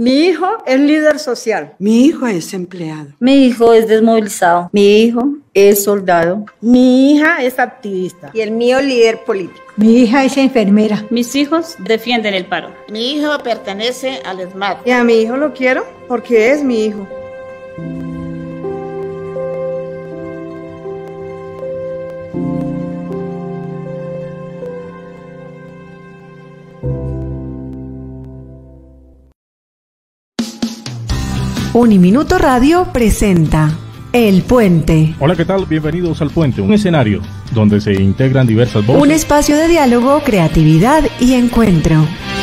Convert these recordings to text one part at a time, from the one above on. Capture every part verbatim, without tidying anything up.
Mi hijo es líder social. Mi hijo es empleado. Mi hijo es desmovilizado. Mi hijo es soldado. Mi hija es activista. Y el mío líder político. Mi hija es enfermera. Mis hijos defienden el paro. Mi hijo pertenece al SMART. Y a mi hijo lo quiero porque es mi hijo. Uniminuto Radio presenta El Puente. Hola, ¿qué tal? Bienvenidos al Puente, un escenario donde se integran diversas voces. Un espacio de diálogo, creatividad y encuentro.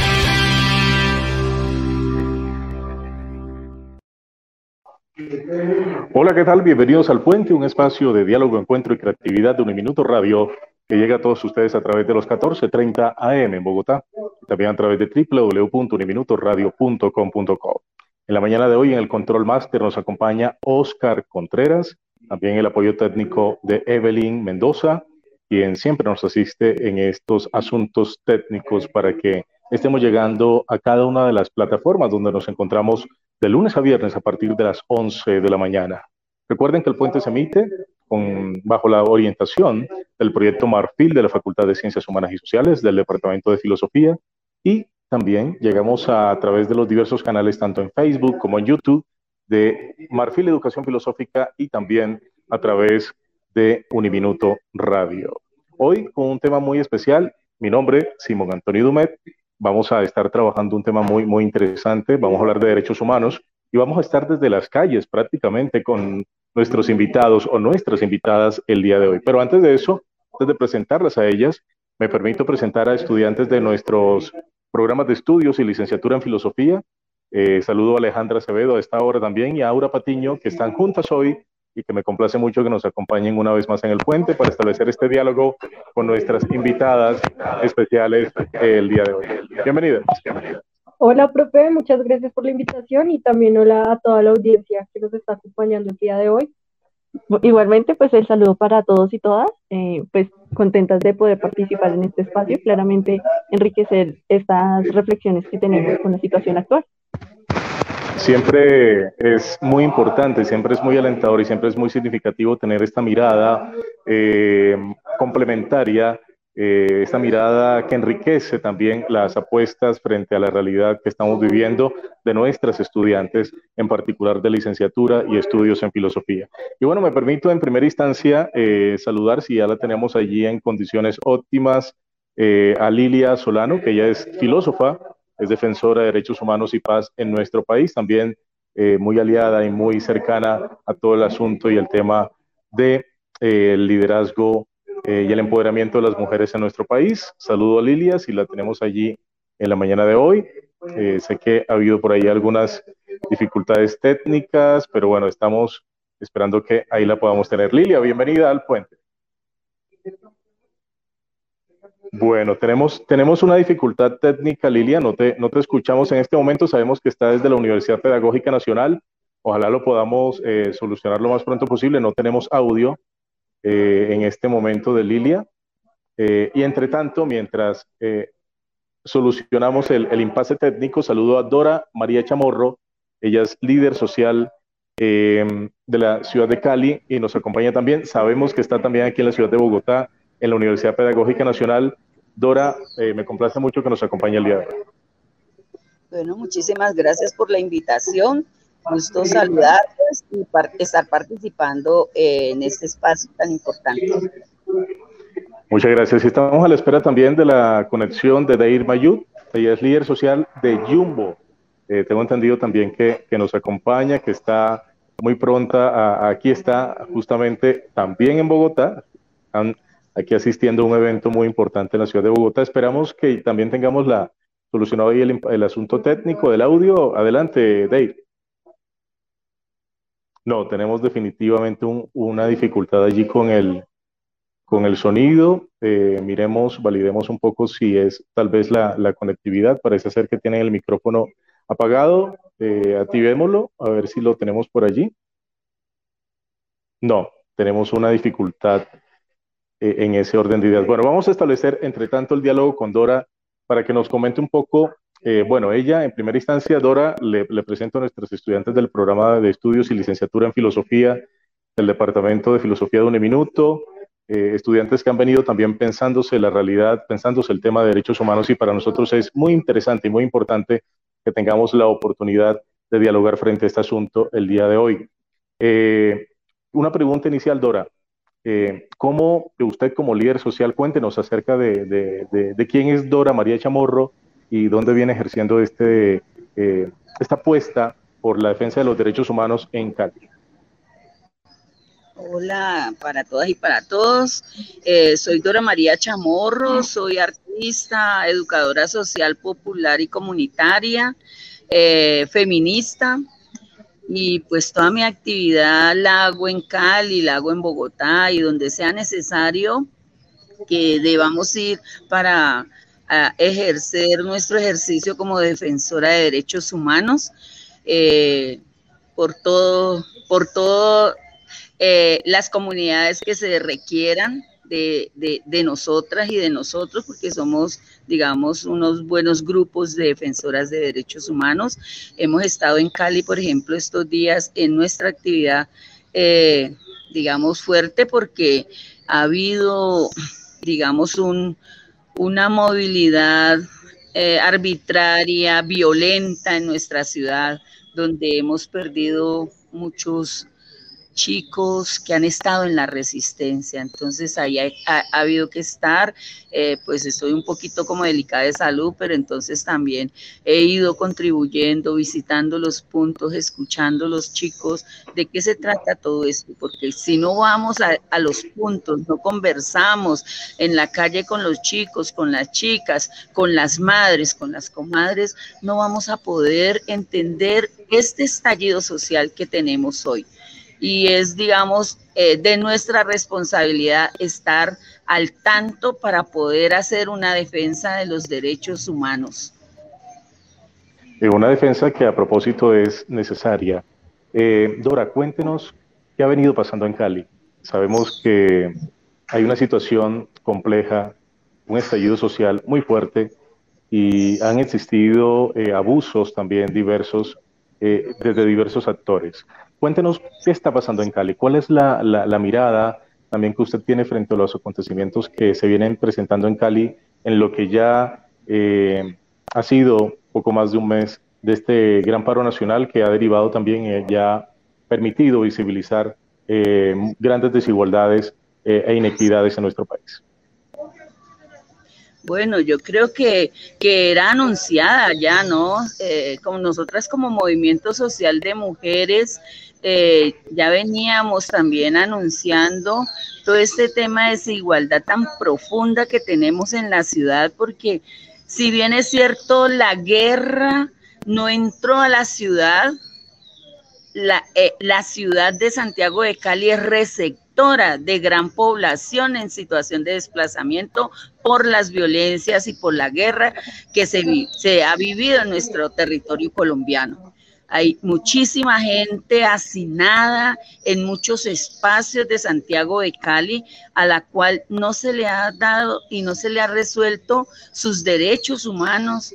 Hola, ¿qué tal? Bienvenidos al Puente, un espacio de diálogo, encuentro y creatividad de Uniminuto Radio que llega a todos ustedes a través de los catorce treinta A M en Bogotá y también a través de doble u doble u doble u punto uniminutoradio punto com punto co. En la mañana de hoy, en el Control Master, nos acompaña Oscar Contreras, también el apoyo técnico de Evelyn Mendoza, quien siempre nos asiste en estos asuntos técnicos para que estemos llegando a cada una de las plataformas donde nos encontramos de lunes a viernes a partir de las once de la mañana. Recuerden que el Puente se emite con, bajo la orientación del proyecto Marfil de la Facultad de Ciencias Humanas y Sociales del Departamento de Filosofía y también llegamos a, a través de los diversos canales, tanto en Facebook como en YouTube, de Marfil Educación Filosófica y también a través de Uniminuto Radio. Hoy con un tema muy especial, mi nombre, Simón Antonio Dumet, vamos a estar trabajando un tema muy, muy interesante, vamos a hablar de derechos humanos y vamos a estar desde las calles prácticamente con nuestros invitados o nuestras invitadas el día de hoy. Pero antes de eso, antes de presentarlas a ellas, me permito presentar a estudiantes de nuestros programas de estudios y licenciatura en filosofía. Eh, saludo a Alejandra Acevedo a esta hora también y a Aura Patiño, que están juntas hoy y que me complace mucho que nos acompañen una vez más en el Puente para establecer este diálogo con nuestras invitadas especiales eh, el día de hoy. Bienvenidas. Hola, profe, muchas gracias por la invitación y también hola a toda la audiencia que nos está acompañando el día de hoy. Igualmente, pues el saludo para todos y todas, eh, pues contentas de poder participar en este espacio y claramente enriquecer estas reflexiones que tenemos con la situación actual. Siempre es muy importante, siempre es muy alentador y siempre es muy significativo tener esta mirada eh, complementaria, eh, esta mirada que enriquece también las apuestas frente a la realidad que estamos viviendo de nuestras estudiantes, en particular de licenciatura y estudios en filosofía. Y bueno, me permito en primera instancia eh, saludar, si ya la tenemos allí en condiciones óptimas, eh, a Lilia Solano, que ella es filósofa, es defensora de derechos humanos y paz en nuestro país, también eh, muy aliada y muy cercana a todo el asunto y el tema del de, eh, liderazgo eh, y el empoderamiento de las mujeres en nuestro país. Saludo a Lilia, si la tenemos allí en la mañana de hoy. Eh, sé que ha habido por ahí algunas dificultades técnicas, pero bueno, estamos esperando que ahí la podamos tener. Lilia, bienvenida al Puente. Bueno, tenemos, tenemos una dificultad técnica, Lilia, no te, no te escuchamos en este momento, sabemos que está desde la Universidad Pedagógica Nacional, ojalá lo podamos eh, solucionar lo más pronto posible, no tenemos audio eh, en este momento de Lilia, eh, y entre tanto, mientras eh, solucionamos el, el impasse técnico, saludo a Dora María Chamorro, ella es líder social eh, de la ciudad de Cali y nos acompaña también, sabemos que está también aquí en la ciudad de Bogotá, en la Universidad Pedagógica Nacional. Dora, eh, me complace mucho que nos acompañe el día de hoy. Bueno, muchísimas gracias por la invitación. Gusto saludarlos y par estar participando eh, en este espacio tan importante. Muchas gracias. Y estamos a la espera también de la conexión de Deir Mayud. Ella es líder social de Jumbo. Eh, tengo entendido también que, que nos acompaña, que está muy pronta. A, aquí está justamente también en Bogotá. Han, aquí asistiendo a un evento muy importante en la ciudad de Bogotá. Esperamos que también tengamos la solucionado ahí el, el asunto técnico del audio. Adelante, Dave. No, tenemos definitivamente un, una dificultad allí con el, con el sonido. Eh, miremos, validemos un poco si es tal vez la, la conectividad. Parece ser que tienen el micrófono apagado. Eh, activémoslo, a ver si lo tenemos por allí. No, tenemos una dificultad en ese orden de ideas. Bueno, vamos a establecer, entre tanto, el diálogo con Dora para que nos comente un poco Eh, bueno, ella, en primera instancia, Dora, le, le presento a nuestros estudiantes del programa de estudios y licenciatura en filosofía del Departamento de Filosofía de Uniminuto, eh, estudiantes que han venido también pensándose la realidad, pensándose el tema de derechos humanos, y para nosotros es muy interesante y muy importante que tengamos la oportunidad de dialogar frente a este asunto el día de hoy. Eh, una pregunta inicial, Dora. Eh, ¿Cómo usted como líder social, cuéntenos acerca de, de, de, de quién es Dora María Chamorro y dónde viene ejerciendo este, eh, esta apuesta por la defensa de los derechos humanos en Cali? Hola para todas y para todos. Eh, soy Dora María Chamorro, soy artista, educadora social, popular y comunitaria, eh, feminista. Y pues toda mi actividad la hago en Cali, la hago en Bogotá y donde sea necesario que debamos ir para a ejercer nuestro ejercicio como defensora de derechos humanos, eh, por todo, por todo eh, las comunidades que se requieran de, de, de nosotras y de nosotros, porque somos, digamos, unos buenos grupos de defensoras de derechos humanos. Hemos estado en Cali, por ejemplo, estos días en nuestra actividad, eh, digamos, fuerte, porque ha habido, digamos, un, una movilidad eh, arbitraria, violenta en nuestra ciudad, donde hemos perdido muchos chicos que han estado en la resistencia. Entonces ahí ha, ha, ha habido que estar, eh, pues estoy un poquito como delicada de salud, pero entonces también he ido contribuyendo, visitando los puntos, escuchando a los chicos, de qué se trata todo esto, porque si no vamos a, a los puntos, no conversamos en la calle con los chicos, con las chicas, con las madres, con las comadres, no vamos a poder entender este estallido social que tenemos hoy. Y es, digamos, eh, de nuestra responsabilidad estar al tanto para poder hacer una defensa de los derechos humanos. Eh, una defensa que a propósito es necesaria. Eh, Dora, cuéntenos qué ha venido pasando en Cali. Sabemos que hay una situación compleja, un estallido social muy fuerte y han existido eh, abusos también diversos eh, desde diversos actores. Cuéntenos qué está pasando en Cali, cuál es la, la, la mirada también que usted tiene frente a los acontecimientos que se vienen presentando en Cali en lo que ya eh, ha sido poco más de un mes de este gran paro nacional que ha derivado también, eh, ya permitido visibilizar eh, grandes desigualdades eh, e inequidades en nuestro país. Bueno, yo creo que, que era anunciada ya, ¿no? Eh, como nosotras como movimiento social de mujeres, eh, ya veníamos también anunciando todo este tema de desigualdad tan profunda que tenemos en la ciudad, porque si bien es cierto, la guerra no entró a la ciudad, la, eh, la ciudad de Santiago de Cali es receptora de gran población en situación de desplazamiento por las violencias y por la guerra que se, se ha vivido en nuestro territorio colombiano. Hay muchísima gente hacinada en muchos espacios de Santiago de Cali a la cual no se le ha dado y no se le ha resuelto sus derechos humanos.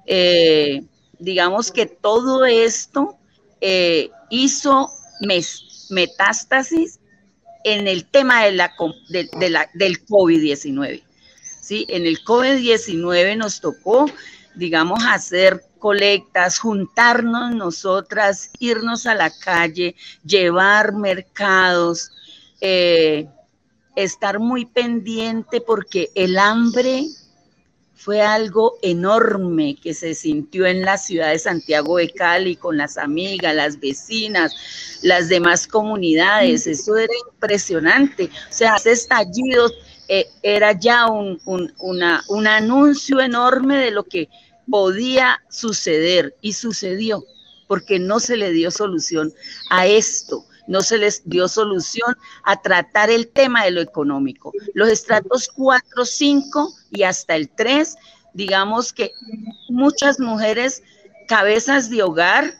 Eh, digamos que todo esto eh, hizo mes, metástasis en el tema de la, de, de la, del COVID diecinueve. ¿Sí? En el COVID diecinueve nos tocó, digamos, hacer colectas, juntarnos nosotras, irnos a la calle, llevar mercados, eh, estar muy pendiente porque el hambre fue algo enorme que se sintió en la ciudad de Santiago de Cali con las amigas, las vecinas, las demás comunidades. Eso era impresionante. O sea, ese estallido eh, era ya un, un, una, un anuncio enorme de lo que podía suceder, y sucedió, porque no se le dio solución a esto, no se les dio solución a tratar el tema de lo económico. Los estratos cuatro, cinco y hasta el tres, digamos que muchas mujeres, cabezas de hogar,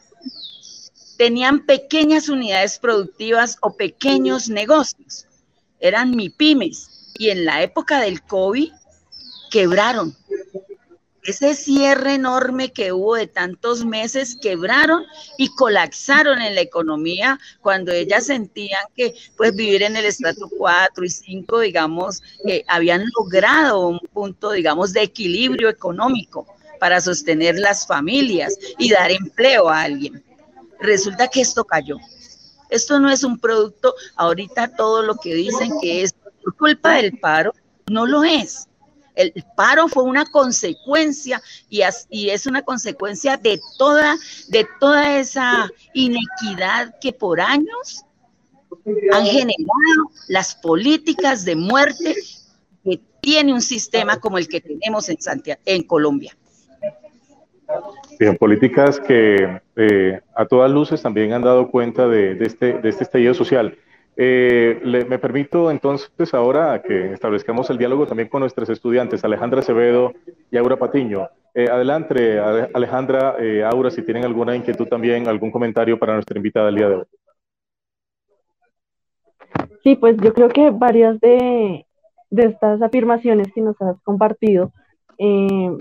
tenían pequeñas unidades productivas o pequeños negocios, eran mipymes, y en la época del COVID quebraron. ese cierre enorme que hubo de tantos meses, quebraron y colapsaron en la economía cuando ellas sentían que pues vivir en el estrato cuatro y cinco, digamos, eh, habían logrado un punto, digamos, de equilibrio económico para sostener las familias y dar empleo a alguien. Resulta que esto cayó. Esto no es un producto, ahorita todo lo que dicen que es por culpa del paro, no lo es. El paro fue una consecuencia y, as, y es una consecuencia de toda, de toda esa inequidad que por años han generado las políticas de muerte que tiene un sistema como el que tenemos en, Santiago, en Colombia. Bien, políticas que eh, a todas luces también han dado cuenta de, de, este, de este estallido social. Eh, le, me permito entonces ahora que establezcamos el diálogo también con nuestros estudiantes, Alejandra Acevedo y Aura Patiño. Eh, adelante, Alejandra, eh, Aura, si tienen alguna inquietud también, algún comentario para nuestra invitada del día de hoy. Sí, pues yo creo que varias de, de estas afirmaciones que nos has compartido eh,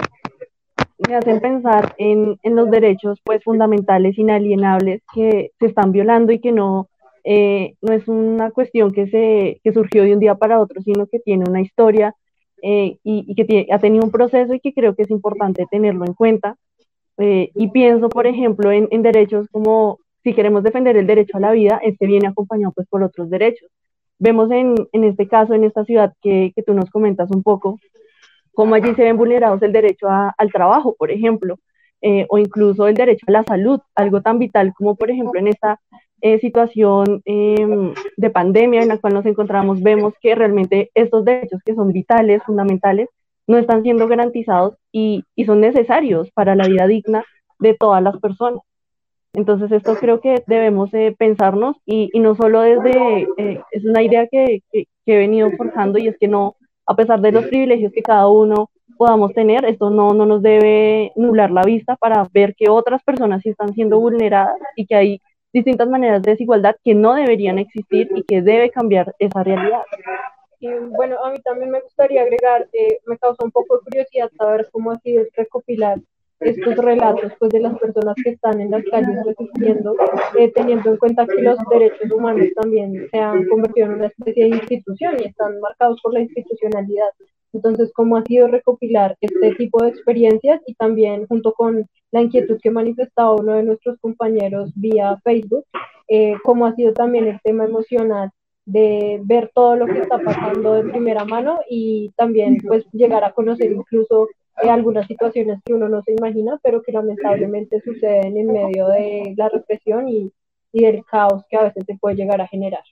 me hacen pensar en, en los derechos pues fundamentales, inalienables, que se están violando y que no Eh, no es una cuestión que, se, que surgió de un día para otro, sino que tiene una historia eh, y, y que tiene, ha tenido un proceso y que creo que es importante tenerlo en cuenta. Eh, y pienso, por ejemplo, en, en derechos como, si queremos defender el derecho a la vida, este viene acompañado pues por otros derechos. Vemos en, en este caso, en esta ciudad que, que tú nos comentas un poco, cómo allí se ven vulnerados el derecho a, al trabajo, por ejemplo, eh, o incluso el derecho a la salud, algo tan vital como, por ejemplo, en esta Eh, situación eh, de pandemia en la cual nos encontramos, vemos que realmente estos derechos que son vitales, fundamentales, no están siendo garantizados y, y son necesarios para la vida digna de todas las personas. Entonces esto creo que debemos eh, pensarnos y, y no solo desde, eh, es una idea que, que, que he venido forjando, y es que no, a pesar de los privilegios que cada uno podamos tener, esto no, no nos debe nublar la vista para ver que otras personas sí están siendo vulneradas y que hay distintas maneras de desigualdad que no deberían existir y que debe cambiar esa realidad. Y bueno, a mí también me gustaría agregar, eh, me causa un poco de curiosidad saber cómo ha sido recopilar estos relatos pues, de las personas que están en las calles resistiendo, eh, teniendo en cuenta que los derechos humanos también se han convertido en una especie de institución y están marcados por la institucionalidad. Entonces, ¿cómo ha sido recopilar este tipo de experiencias? Y también, junto con la inquietud que manifestaba uno de nuestros compañeros vía Facebook, eh, ¿cómo ha sido también el tema emocional de ver todo lo que está pasando de primera mano y también pues llegar a conocer incluso eh, algunas situaciones que uno no se imagina, pero que lamentablemente suceden en medio de la represión y, y del caos que a veces se puede llegar a generar?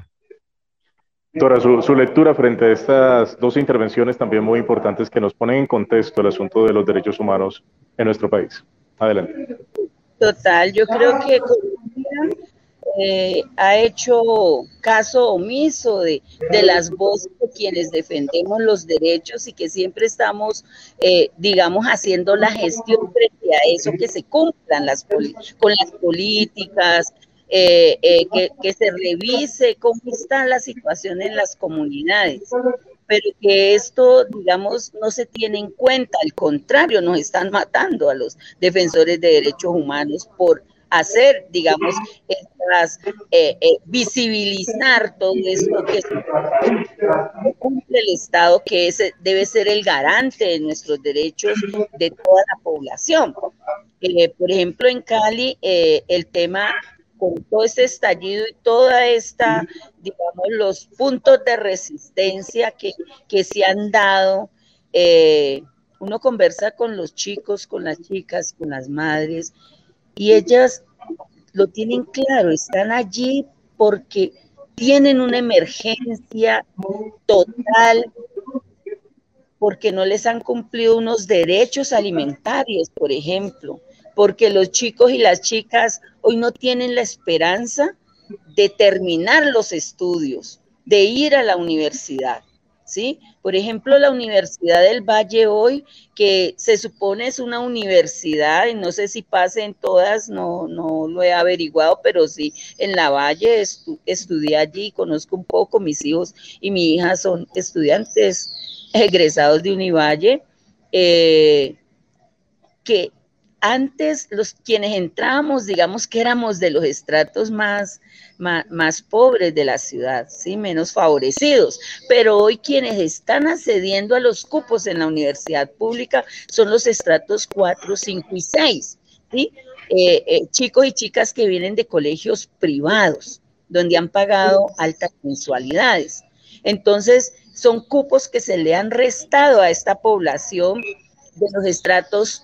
Doctora, su, su lectura frente a estas dos intervenciones también muy importantes que nos ponen en contexto el asunto de los derechos humanos en nuestro país. Adelante. Total, yo creo que Colombia eh, ha hecho caso omiso de, de las voces de quienes defendemos los derechos y que siempre estamos, eh, digamos, haciendo la gestión frente a eso, que se cumplan las con las políticas, Eh, eh, que, que se revise cómo está la situación en las comunidades, pero que esto, digamos, no se tiene en cuenta, al contrario, nos están matando a los defensores de derechos humanos por hacer, digamos, estas, eh, eh, visibilizar todo esto que cumple el Estado, que es, debe ser el garante de nuestros derechos de toda la población. Eh, por ejemplo, en Cali, eh, el tema con todo este estallido y toda esta, digamos, los puntos de resistencia que, que se han dado, eh, uno conversa con los chicos, con las chicas, con las madres, y ellas lo tienen claro, están allí porque tienen una emergencia total, porque no les han cumplido unos derechos alimentarios, por ejemplo, porque los chicos y las chicas hoy no tienen la esperanza de terminar los estudios, de ir a la universidad, ¿sí? Por ejemplo, la Universidad del Valle hoy, que se supone es una universidad, y no sé si pasa en todas, no, no lo he averiguado, pero sí, en la Valle estu estudié allí, conozco un poco, mis hijos y mi hija son estudiantes egresados de Univalle, eh, que antes los quienes entrábamos, digamos que éramos de los estratos más, más, más pobres de la ciudad, ¿sí? Menos favorecidos, pero hoy quienes están accediendo a los cupos en la universidad pública son los estratos cuatro, cinco y seis, ¿sí? Eh, eh, chicos y chicas que vienen de colegios privados, donde han pagado altas mensualidades. Entonces, son cupos que se le han restado a esta población de los estratos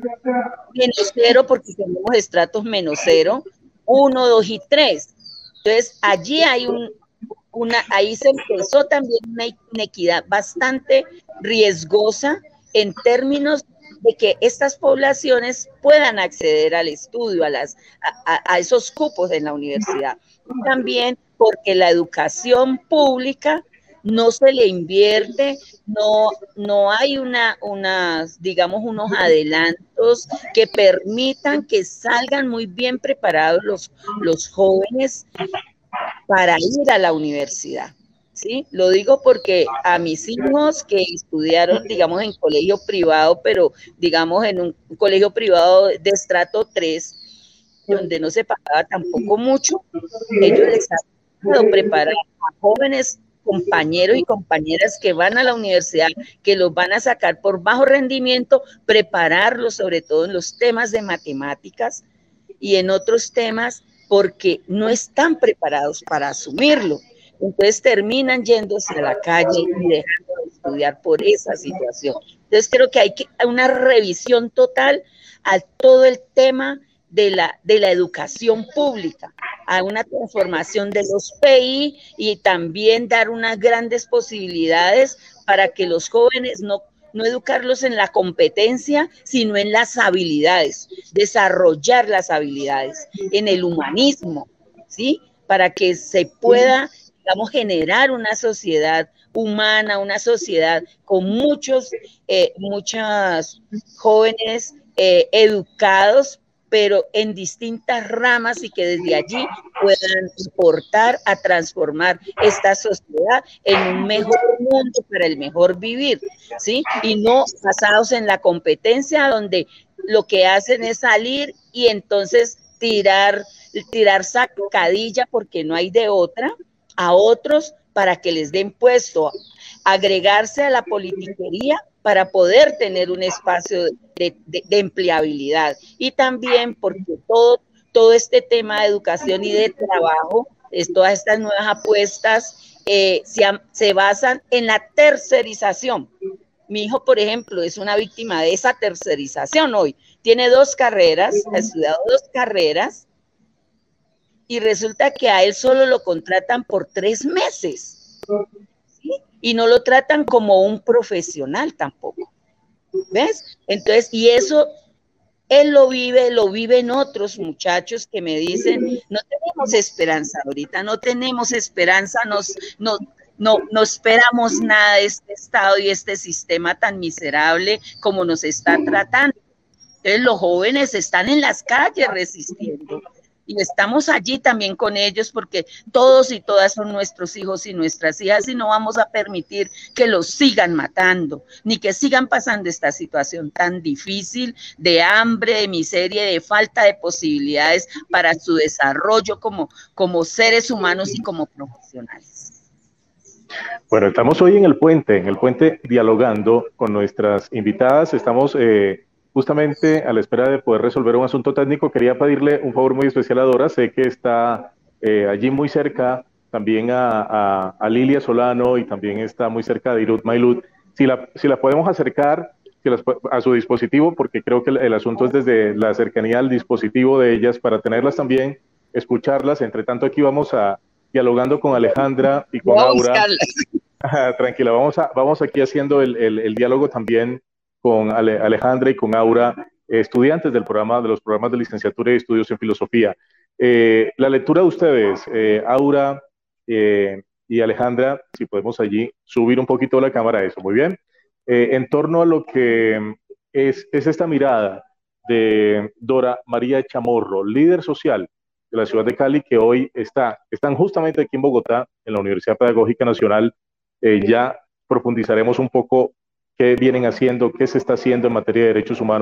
menos cero, porque tenemos estratos menos cero, uno, dos y tres. Entonces, allí hay un, una, ahí se empezó también una inequidad bastante riesgosa en términos de que estas poblaciones puedan acceder al estudio, a, las, a, a esos cupos en la universidad. También porque la educación pública no se le invierte, no, no hay una, unas, digamos, unos adelantos que permitan que salgan muy bien preparados los, los jóvenes para ir a la universidad, ¿sí? Lo digo porque a mis hijos que estudiaron, digamos, en colegio privado, pero digamos en un colegio privado de estrato tres, donde no se pagaba tampoco mucho, ellos les han preparado a jóvenes compañeros y compañeras que van a la universidad, que los van a sacar por bajo rendimiento, prepararlos sobre todo en los temas de matemáticas y en otros temas, porque no están preparados para asumirlo. Entonces terminan yéndose a la calle y dejando de estudiar por esa situación. Entonces creo que hay que una revisión total a todo el tema de la, de la educación pública, a una transformación de los P I y también dar unas grandes posibilidades para que los jóvenes no, no educarlos en la competencia, sino en las habilidades, desarrollar las habilidades, en el humanismo, ¿sí? Para que se pueda, digamos, generar una sociedad humana, una sociedad con muchos, eh, muchos jóvenes eh, educados, pero en distintas ramas y que desde allí puedan aportar a transformar esta sociedad en un mejor mundo para el mejor vivir, ¿sí? Y no basados en la competencia donde lo que hacen es salir y entonces tirar, tirar sacadilla porque no hay de otra a otros para que les den puesto, agregarse a la politiquería para poder tener un espacio de, de, de empleabilidad. Y también porque todo, todo este tema de educación y de trabajo, es, todas estas nuevas apuestas eh, se, se basan en la tercerización. Mi hijo, por ejemplo, es una víctima de esa tercerización hoy. Tiene dos carreras, ha estudiado dos carreras, y resulta que a él solo lo contratan por tres meses, ¿sí? Y no lo tratan como un profesional tampoco, ¿ves? Entonces, y eso, él lo vive, lo viven otros muchachos que me dicen, no tenemos esperanza ahorita, no tenemos esperanza, nos, no, no, no esperamos nada de este Estado y este sistema tan miserable como nos está tratando. Entonces, los jóvenes están en las calles resistiendo. Y estamos allí también con ellos porque todos y todas son nuestros hijos y nuestras hijas y no vamos a permitir que los sigan matando, ni que sigan pasando esta situación tan difícil de hambre, de miseria, de falta de posibilidades para su desarrollo como, como seres humanos y como profesionales. Bueno, estamos hoy en el puente, en el puente dialogando con nuestras invitadas, estamos... Eh, justamente a la espera de poder resolver un asunto técnico. Quería pedirle un favor muy especial a Dora, sé que está eh, allí muy cerca, también a, a, a Lilia Solano y también está muy cerca de Irut Mailud. Si la, si la podemos acercar si las, a su dispositivo, porque creo que el, el asunto es desde la cercanía al dispositivo de ellas, para tenerlas también, escucharlas. Entre tanto, aquí vamos a dialogando con Alejandra y con Aura. Tranquila, vamos, a, vamos aquí haciendo el, el, el diálogo también con Ale, Alejandra y con Aura, eh, estudiantes del programa, de los programas de licenciatura y estudios en filosofía. Eh, la lectura de ustedes, eh, Aura eh, y Alejandra, si podemos allí subir un poquito la cámara a eso, muy bien. Eh, en torno a lo que es, es esta mirada de Dora María Chamorro, líder social de la ciudad de Cali, que hoy está, están justamente aquí en Bogotá, en la Universidad Pedagógica Nacional. Eh, ya profundizaremos un poco qué vienen haciendo, qué se está haciendo en materia de derechos humanos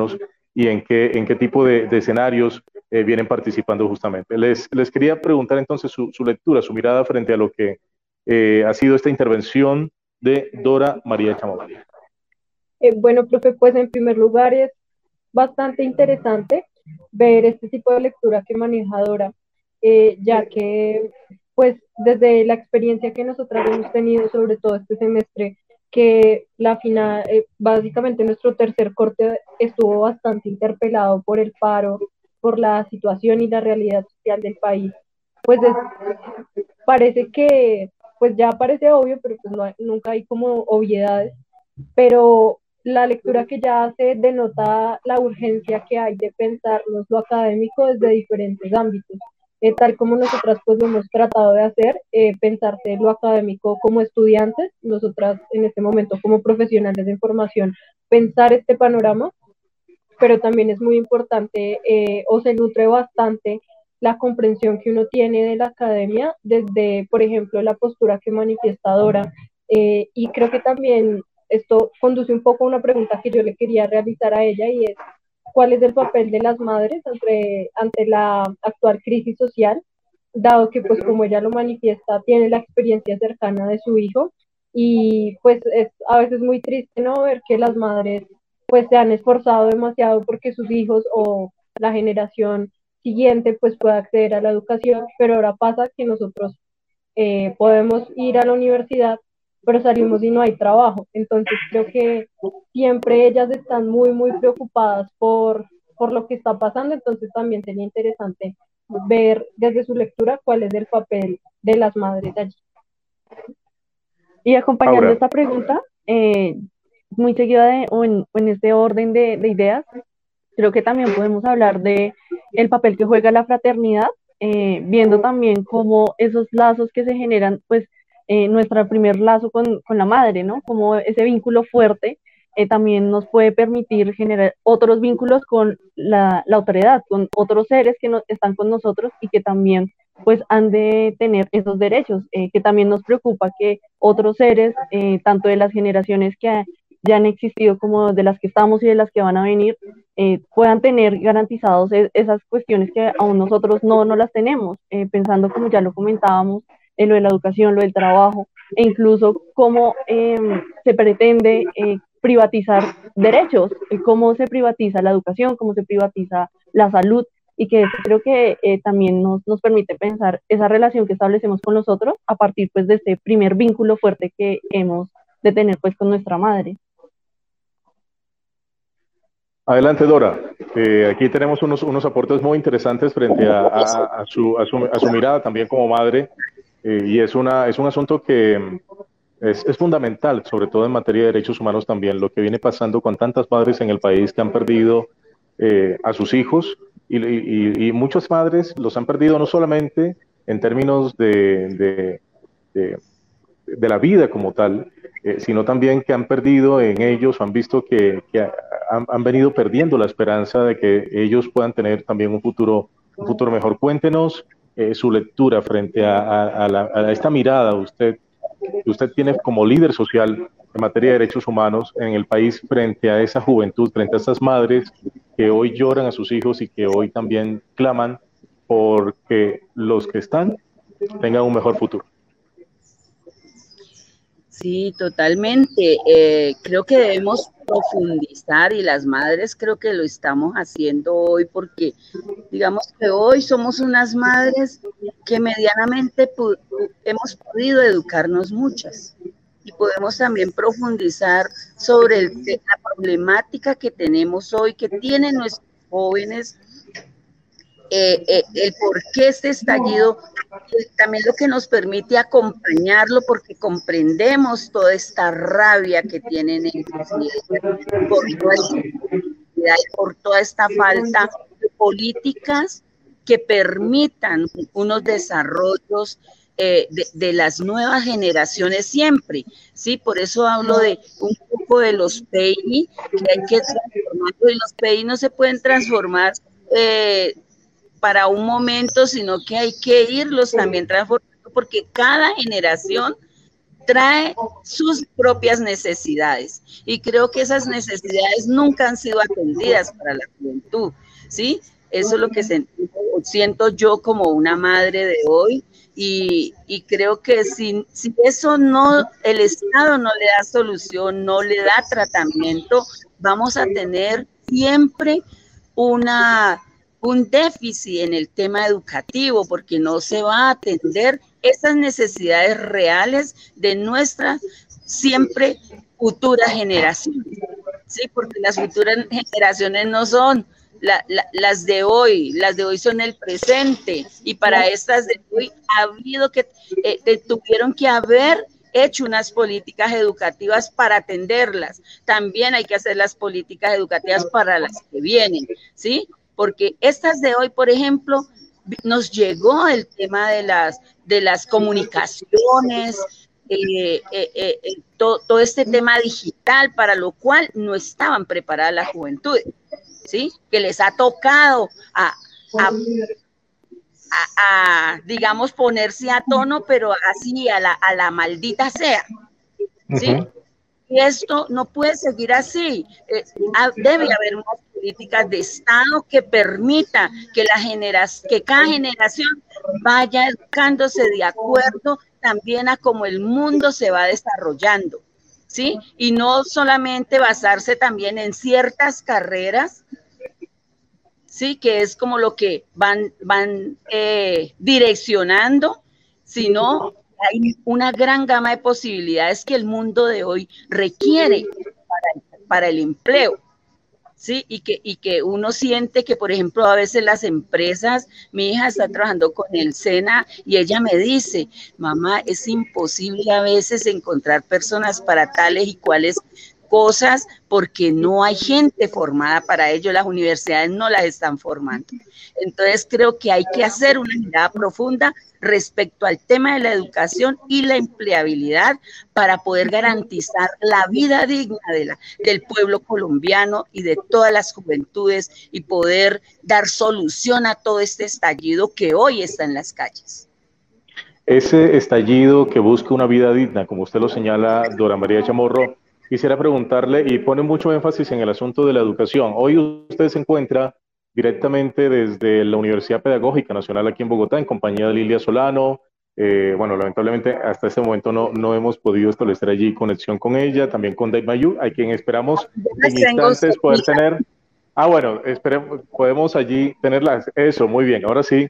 y en qué, en qué tipo de, de escenarios eh, vienen participando justamente. Les, les quería preguntar entonces su, su lectura, su mirada frente a lo que eh, ha sido esta intervención de Dora María Chamorro. Eh, bueno, profe, pues en primer lugar es bastante interesante ver este tipo de lectura que maneja Dora, eh, ya que pues desde la experiencia que nosotras hemos tenido, sobre todo este semestre, que la final, eh, básicamente nuestro tercer corte estuvo bastante interpelado por el paro, por la situación y la realidad social del país, pues es, parece que, pues ya parece obvio, pero pues no hay, nunca hay como obviedades, pero la lectura que ya hace denota la urgencia que hay de pensarnos lo académico desde diferentes ámbitos. Eh, tal como nosotras pues lo hemos tratado de hacer, eh, pensarse lo académico como estudiantes, nosotras en este momento como profesionales de información, pensar este panorama, pero también es muy importante eh, o se nutre bastante la comprensión que uno tiene de la academia desde, por ejemplo, la postura que manifiesta Dora, eh, y creo que también esto conduce un poco a una pregunta que yo le quería realizar a ella, y es cuál es el papel de las madres ante, ante la actual crisis social, dado que, pues, como ella lo manifiesta, tiene la experiencia cercana de su hijo, y pues es a veces muy triste, ¿no?, ver que las madres pues se han esforzado demasiado porque sus hijos o la generación siguiente pues pueda acceder a la educación, pero ahora pasa que nosotros eh, podemos ir a la universidad, pero salimos y no hay trabajo. Entonces creo que siempre ellas están muy, muy preocupadas por, por lo que está pasando, entonces también sería interesante ver desde su lectura cuál es el papel de las madres allí. Y acompañando Ahora. esta pregunta, eh, muy seguida de, o en, o en este orden de, de ideas, creo que también podemos hablar de el papel que juega la fraternidad, eh, viendo también cómo esos lazos que se generan, pues, Eh, nuestro primer lazo con, con la madre, ¿no? Como ese vínculo fuerte eh, también nos puede permitir generar otros vínculos con la, la autoridad, con otros seres que no, están con nosotros y que también pues han de tener esos derechos, eh, que también nos preocupa que otros seres, eh, tanto de las generaciones que ha, ya han existido como de las que estamos y de las que van a venir, eh, puedan tener garantizados es, esas cuestiones que aún nosotros no, no las tenemos, eh, pensando, como ya lo comentábamos, en lo de la educación, lo del trabajo, e incluso cómo eh, se pretende eh, privatizar derechos, eh, cómo se privatiza la educación, cómo se privatiza la salud, y que eso creo que eh, también nos, nos permite pensar esa relación que establecemos con los otros a partir pues de este primer vínculo fuerte que hemos de tener pues con nuestra madre. Adelante, Dora. Eh, aquí tenemos unos, unos aportes muy interesantes frente a, a, a, su, a, su, a su mirada también como madre. Eh, y es, una, es un asunto que es, es fundamental, sobre todo en materia de derechos humanos también, lo que viene pasando con tantas madres en el país que han perdido eh, a sus hijos, y, y, y muchas madres los han perdido no solamente en términos de, de, de, de la vida como tal, eh, sino también que han perdido en ellos, han visto que, que han, han venido perdiendo la esperanza de que ellos puedan tener también un futuro, un futuro mejor. Cuéntenos Eh, su lectura frente a, a, a, la, a esta mirada usted, que usted tiene como líder social en materia de derechos humanos en el país frente a esa juventud, frente a estas madres que hoy lloran a sus hijos y que hoy también claman porque los que están tengan un mejor futuro. Sí, totalmente. Eh, creo que debemos profundizar, y las madres creo que lo estamos haciendo hoy, porque digamos que hoy somos unas madres que medianamente pu- hemos podido educarnos muchas, y podemos también profundizar sobre el, la problemática que tenemos hoy, que tienen nuestros jóvenes, eh, eh, el por qué este estallido, eh, también lo que nos permite acompañarlo, porque comprendemos toda esta rabia que tienen ellos, por toda esta, por toda esta falta de políticas que permitan unos desarrollos eh, de, de las nuevas generaciones siempre, ¿sí? Por eso hablo de un poco de los P I, que hay que transformarlos, y los P I no se pueden transformar eh, para un momento, sino que hay que irlos también transformando, porque cada generación trae sus propias necesidades. Y creo que esas necesidades nunca han sido atendidas para la juventud, ¿sí? Eso es lo que siento yo como una madre de hoy. Y, y creo que si, si eso no, el Estado no le da solución, no le da tratamiento, vamos a tener siempre una, un déficit en el tema educativo, porque no se va a atender esas necesidades reales de nuestras siempre futuras generaciones, ¿sí? Porque las futuras generaciones no son La, la, las de hoy, las de hoy son el presente, y para estas de hoy ha habido que, eh, tuvieron que haber hecho unas políticas educativas para atenderlas. También hay que hacer las políticas educativas para las que vienen, ¿sí? Porque estas de hoy, por ejemplo, nos llegó el tema de las, de las comunicaciones, eh, eh, eh, eh, to, todo este tema digital, para lo cual no estaban preparadas las juventudes, ¿sí? Que les ha tocado a, a, a, a, digamos, ponerse a tono, pero así a la, a la maldita sea, ¿sí? Uh-huh. Y esto no puede seguir así. Eh, debe haber unas políticas de Estado que permita que, la genera, que cada generación vaya educándose de acuerdo también a cómo el mundo se va desarrollando, ¿sí? Y no solamente basarse también en ciertas carreras, sí, que es como lo que van, van eh, direccionando, sino hay una gran gama de posibilidades que el mundo de hoy requiere para, para el empleo, sí, y que, y que uno siente que, por ejemplo, a veces las empresas, mi hija está trabajando con el SENA y ella me dice, mamá, es imposible a veces encontrar personas para tales y cuales cosas porque no hay gente formada para ello, las universidades no las están formando. Entonces creo que hay que hacer una mirada profunda respecto al tema de la educación y la empleabilidad para poder garantizar la vida digna de la, del pueblo colombiano y de todas las juventudes y poder dar solución a todo este estallido que hoy está en las calles. Ese estallido que busca una vida digna, como usted lo señala, Dora María Chamorro, quisiera preguntarle, y pone mucho énfasis en el asunto de la educación. Hoy usted se encuentra directamente desde la Universidad Pedagógica Nacional aquí en Bogotá, en compañía de Lilia Solano. Eh, bueno, lamentablemente hasta este momento no, no hemos podido establecer allí conexión con ella, también con Dave Mayú, a quien esperamos en instantes poder tener. Ah, bueno, esperemos, podemos allí tenerlas. Eso, muy bien, ahora sí.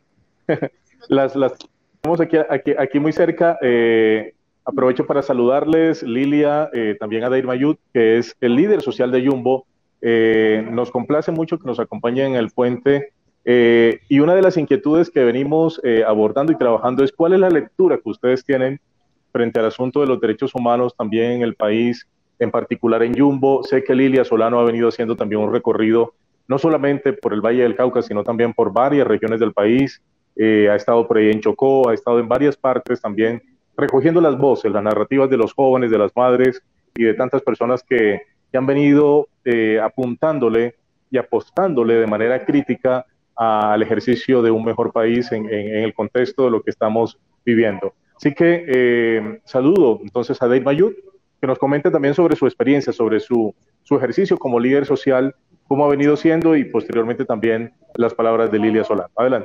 las, las tenemos aquí, aquí, aquí muy cerca. Eh, Aprovecho para saludarles, Lilia, eh, también a Dair Mayut, que es el líder social de Yumbo. Eh, nos complace mucho que nos acompañe en el puente. Eh, y una de las inquietudes que venimos eh, abordando y trabajando es cuál es la lectura que ustedes tienen frente al asunto de los derechos humanos también en el país, en particular en Yumbo. Sé que Lilia Solano ha venido haciendo también un recorrido, no solamente por el Valle del Cauca, sino también por varias regiones del país. Eh, ha estado por ahí en Chocó, ha estado en varias partes también, recogiendo las voces, las narrativas de los jóvenes, de las madres y de tantas personas que, que han venido eh, apuntándole y apostándole de manera crítica al ejercicio de un mejor país en, en, en el contexto de lo que estamos viviendo. Así que eh, saludo entonces a Dave Mayut, que nos comente también sobre su experiencia, sobre su, su ejercicio como líder social, cómo ha venido siendo, y posteriormente también las palabras de Lilia Solano. Adelante.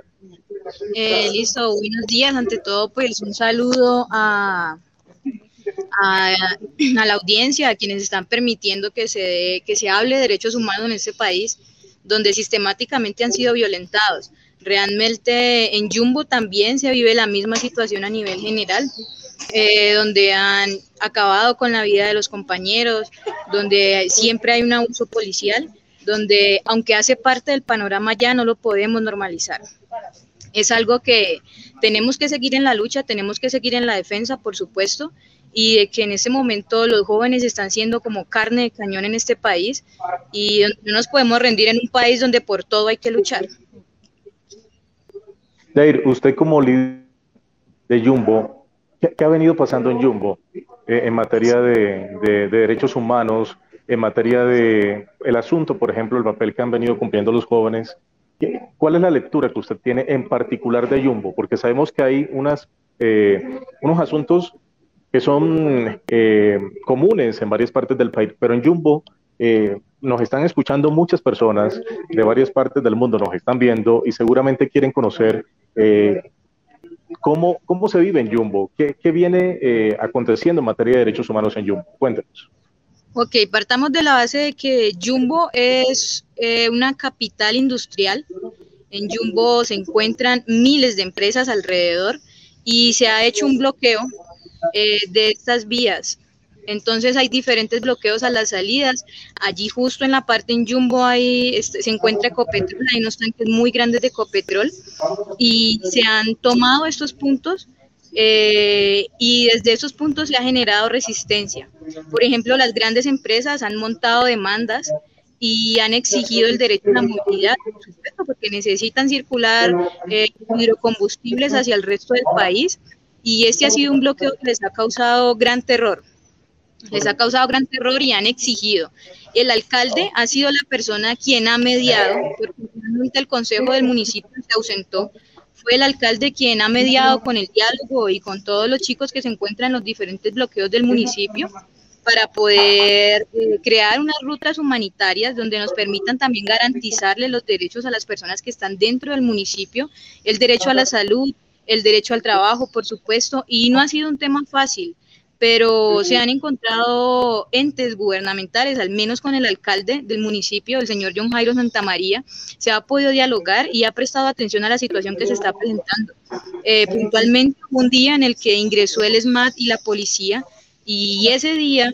Eh, listo, buenos días. Ante todo, pues un saludo a, a, a la audiencia, a quienes están permitiendo que se, que se hable de derechos humanos en este país, donde sistemáticamente han sido violentados. Realmente en Yumbo también se vive la misma situación a nivel general, eh, donde han acabado con la vida de los compañeros, donde siempre hay un abuso policial, donde aunque hace parte del panorama ya no lo podemos normalizar. Es algo que tenemos que seguir en la lucha, tenemos que seguir en la defensa, por supuesto, y de que en este momento los jóvenes están siendo como carne de cañón en este país, y no nos podemos rendir en un país donde por todo hay que luchar. Dair, usted como líder de Yumbo, ¿qué, qué ha venido pasando en Yumbo eh, en materia de, de, de derechos humanos, en materia de el asunto, por ejemplo, el papel que han venido cumpliendo los jóvenes? ¿Cuál es la lectura que usted tiene en particular de Yumbo? Porque sabemos que hay unas, eh, unos asuntos que son eh, comunes en varias partes del país, pero en Jumbo eh, nos están escuchando muchas personas de varias partes del mundo, nos están viendo y seguramente quieren conocer eh, cómo, cómo se vive en Jumbo, qué, qué viene eh, aconteciendo en materia de derechos humanos en Jumbo. Cuéntenos. Ok, partamos de la base de que Jumbo es eh, una capital industrial. En Jumbo se encuentran miles de empresas alrededor y se ha hecho un bloqueo eh, de estas vías. Entonces hay diferentes bloqueos a las salidas. Allí justo en la parte en Jumbo hay, este, se encuentra Ecopetrol, hay unos tanques muy grandes de Ecopetrol y se han tomado estos puntos eh, y desde esos puntos se ha generado resistencia. Por ejemplo, las grandes empresas han montado demandas y han exigido el derecho a la movilidad, por supuesto, porque necesitan circular eh, hidrocombustibles hacia el resto del país y este ha sido un bloqueo que les ha causado gran terror. Les ha causado gran terror y han exigido. El alcalde ha sido la persona quien ha mediado, porque finalmente el consejo del municipio se ausentó. Fue el alcalde quien ha mediado con el diálogo y con todos los chicos que se encuentran en los diferentes bloqueos del municipio para poder eh, crear unas rutas humanitarias donde nos permitan también garantizarle los derechos a las personas que están dentro del municipio, el derecho a la salud, el derecho al trabajo, por supuesto, y no ha sido un tema fácil, pero se han encontrado entes gubernamentales, al menos con el alcalde del municipio, el señor John Jairo Santamaría, se ha podido dialogar y ha prestado atención a la situación que se está presentando. Eh, puntualmente un día en el que ingresó el SMAT y la policía, y ese día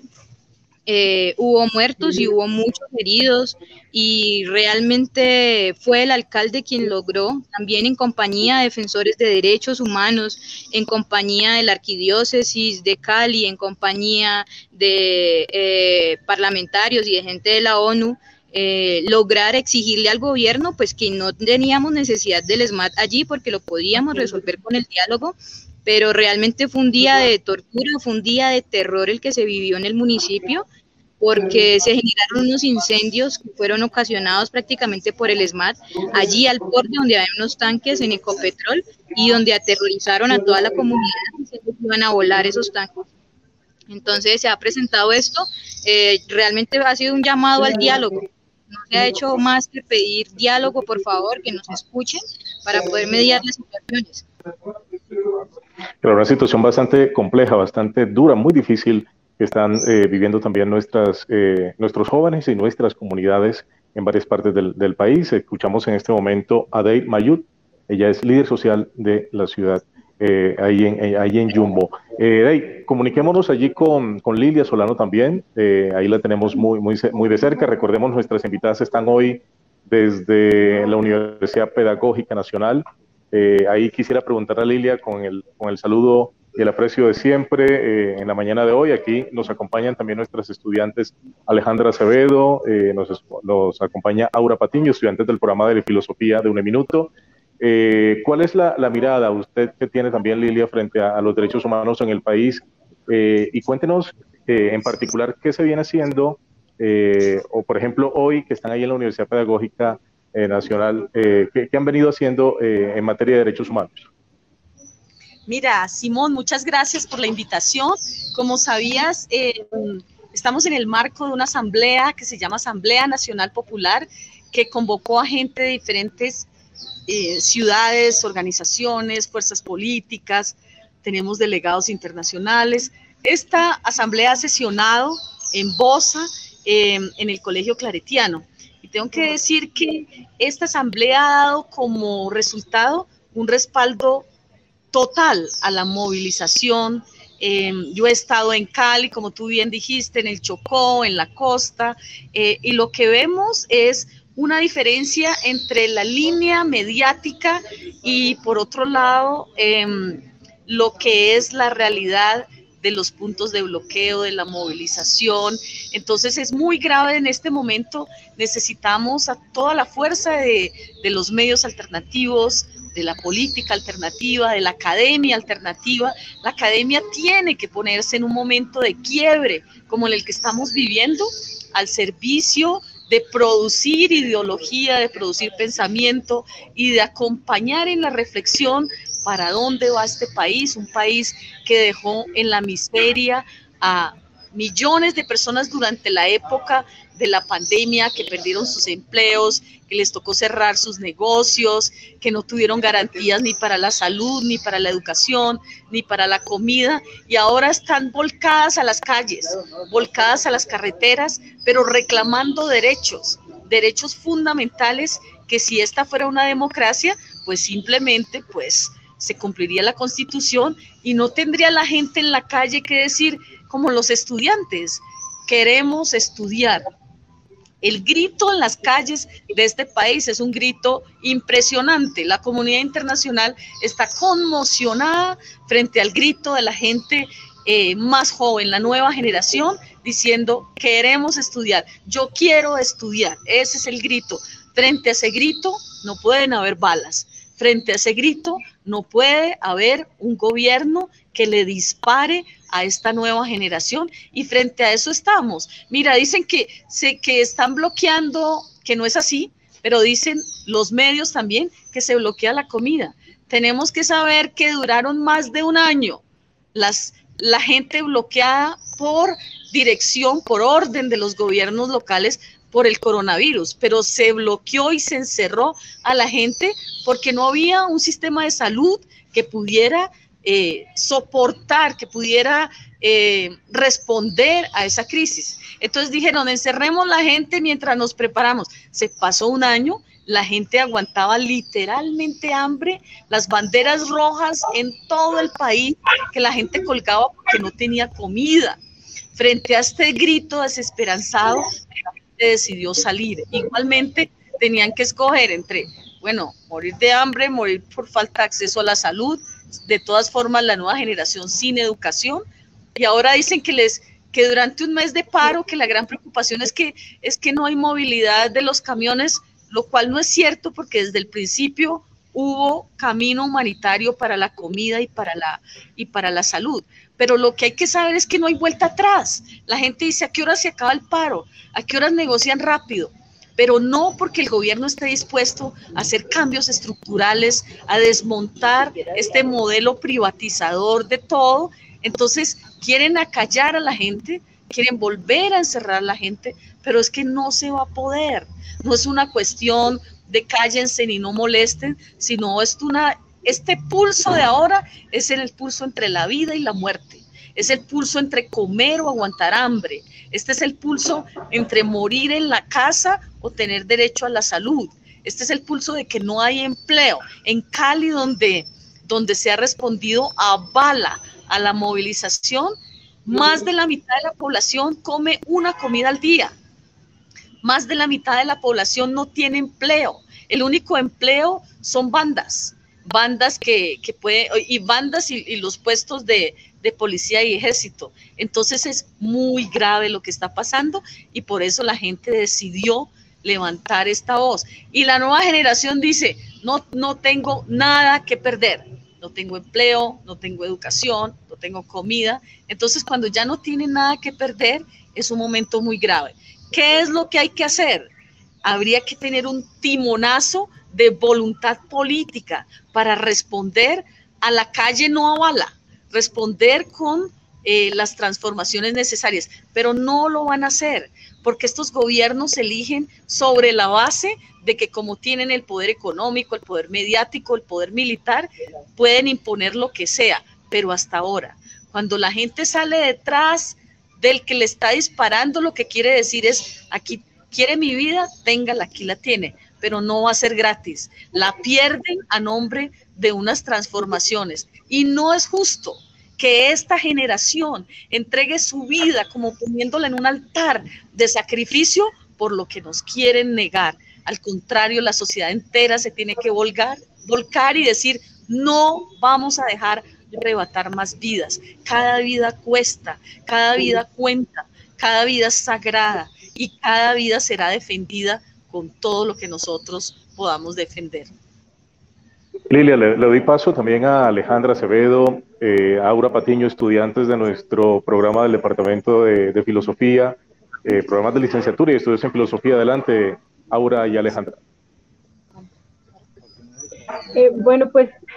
eh, hubo muertos y hubo muchos heridos, y realmente fue el alcalde quien logró, también en compañía de defensores de derechos humanos, en compañía de la arquidiócesis de Cali, en compañía de eh, parlamentarios y de gente de la ONU, eh, lograr exigirle al gobierno pues que no teníamos necesidad del SMAT allí porque lo podíamos resolver con el diálogo, pero realmente fue un día de tortura, fue un día de terror el que se vivió en el municipio, porque se generaron unos incendios que fueron ocasionados prácticamente por el SMAT, allí al borde donde había unos tanques en Ecopetrol y donde aterrorizaron a toda la comunidad diciendo que iban a volar esos tanques. Entonces se ha presentado esto, eh, realmente ha sido un llamado al diálogo, no se ha hecho más que pedir diálogo, por favor, que nos escuchen para poder mediar las situaciones. Pero una situación bastante compleja, bastante dura, muy difícil que están eh, viviendo también nuestras, eh, nuestros jóvenes y nuestras comunidades en varias partes del, del país. Escuchamos en este momento a Dey Mayud, ella es líder social de la ciudad, eh, ahí, en, eh, ahí en Jumbo. Eh, Dey, comuniquémonos allí con, con Lilia Solano también, eh, ahí la tenemos muy, muy, muy de cerca. Recordemos, nuestras invitadas están hoy desde la Universidad Pedagógica Nacional. Eh, ahí quisiera preguntar a Lilia con el, con el saludo y el aprecio de siempre eh, en la mañana de hoy. Aquí nos acompañan también nuestras estudiantes Alejandra Acevedo, eh, nos, nos acompaña Aura Patiño, estudiantes del programa de filosofía de Un Minuto. Eh, ¿Cuál es la, la mirada usted que tiene también, Lilia, frente a, a los derechos humanos en el país? Eh, y cuéntenos eh, en particular qué se viene haciendo, eh, o por ejemplo hoy que están ahí en la Universidad Pedagógica Eh, Nacional, eh, ¿qué, ¿qué han venido haciendo eh, en materia de derechos humanos? Mira, Simón, muchas gracias por la invitación. Como sabías, eh, estamos en el marco de una asamblea que se llama Asamblea Nacional Popular, que convocó a gente de diferentes eh, ciudades, organizaciones, fuerzas políticas, tenemos delegados internacionales. Esta asamblea ha sesionado en Bosa, eh, en el Colegio Claretiano. Y tengo que decir que esta asamblea ha dado como resultado un respaldo total a la movilización. Eh, yo he estado en Cali, como tú bien dijiste, en el Chocó, en la costa, eh, y lo que vemos es una diferencia entre la línea mediática y, por otro lado, eh, lo que es la realidad de los puntos de bloqueo, de la movilización. Entonces es muy grave en este momento. Necesitamos a toda la fuerza de, de los medios alternativos, de la política alternativa, de la academia alternativa. La academia tiene que ponerse en un momento de quiebre como en el que estamos viviendo, al servicio de producir ideología, de producir pensamiento y de acompañar en la reflexión para dónde va este país, un país que dejó en la miseria a millones de personas durante la época de la pandemia, que perdieron sus empleos, que les tocó cerrar sus negocios, que no tuvieron garantías ni para la salud, ni para la educación, ni para la comida, y ahora están volcadas a las calles, volcadas a las carreteras, pero reclamando derechos, derechos fundamentales, que si esta fuera una democracia, pues simplemente pues se cumpliría la Constitución y no tendría la gente en la calle que decir, como los estudiantes, queremos estudiar. El grito en las calles de este país es un grito impresionante. La comunidad internacional está conmocionada frente al grito de la gente eh, más joven, la nueva generación, diciendo queremos estudiar, yo quiero estudiar. Ese es el grito. Frente a ese grito no pueden haber balas. Frente a ese grito no puede haber un gobierno que le dispare a esta nueva generación, y frente a eso estamos. Mira, dicen que, se, que están bloqueando, que no es así, pero dicen los medios también que se bloquea la comida. Tenemos que saber que duraron más de un año las, la gente bloqueada por dirección, por orden de los gobiernos locales, por el coronavirus, pero se bloqueó y se encerró a la gente porque no había un sistema de salud que pudiera eh, soportar, que pudiera eh, responder a esa crisis. Entonces dijeron, encerremos la gente mientras nos preparamos. Se pasó un año, la gente aguantaba literalmente hambre, las banderas rojas en todo el país, que la gente colgaba porque no tenía comida. Frente a este grito desesperanzado, decidió salir. Igualmente tenían que escoger entre, bueno, morir de hambre, morir por falta de acceso a la salud, de todas formas la nueva generación sin educación, y ahora dicen que les que durante un mes de paro, que la gran preocupación es que es que no hay movilidad de los camiones, lo cual no es cierto, porque desde el principio hubo camino humanitario para la comida y para la y para la salud. Pero lo que hay que saber es que no hay vuelta atrás. La gente dice, ¿a qué hora se acaba el paro? ¿A qué horas negocian rápido? Pero no porque el gobierno esté dispuesto a hacer cambios estructurales, a desmontar este modelo privatizador de todo. Entonces quieren acallar a la gente, quieren volver a encerrar a la gente, pero es que no se va a poder. No es una cuestión de cállense ni no molesten, sino es una... Este pulso de ahora es el pulso entre la vida y la muerte. Es el pulso entre comer o aguantar hambre. Este es el pulso entre morir en la casa o tener derecho a la salud. Este es el pulso de que no hay empleo. En Cali, donde, donde se ha respondido a bala a la movilización, más de la mitad de la población come una comida al día. Más de la mitad de la población no tiene empleo. El único empleo son bandas. bandas que, que puede, y bandas y, y los puestos de, de policía y ejército. Entonces es muy grave lo que está pasando y por eso la gente decidió levantar esta voz. Y la nueva generación dice, no, no tengo nada que perder, no tengo empleo, no tengo educación, no tengo comida. Entonces cuando ya no tienen nada que perder, es un momento muy grave. ¿Qué es lo que hay que hacer? Habría que tener un timonazo de voluntad política para responder a la calle, no a bala, responder con eh, las transformaciones necesarias, pero no lo van a hacer, porque estos gobiernos eligen sobre la base de que como tienen el poder económico, el poder mediático, el poder militar, pueden imponer lo que sea, pero hasta ahora, cuando la gente sale detrás del que le está disparando, lo que quiere decir es, aquí quiere mi vida, téngala, aquí la tiene, pero no va a ser gratis. La pierden a nombre de unas transformaciones. Y no es justo que esta generación entregue su vida como poniéndola en un altar de sacrificio por lo que nos quieren negar. Al contrario, la sociedad entera se tiene que volcar, volcar y decir, no vamos a dejar arrebatar más vidas. Cada vida cuesta, cada vida cuenta, cada vida es sagrada y cada vida será defendida con todo lo que nosotros podamos defender. Lilia, le, le doy paso también a Alejandra Acevedo, eh, Aura Patiño, estudiantes de nuestro programa del Departamento de, de Filosofía, eh, programas de licenciatura y estudios en Filosofía. Adelante, Aura y Alejandra. Eh, bueno, pues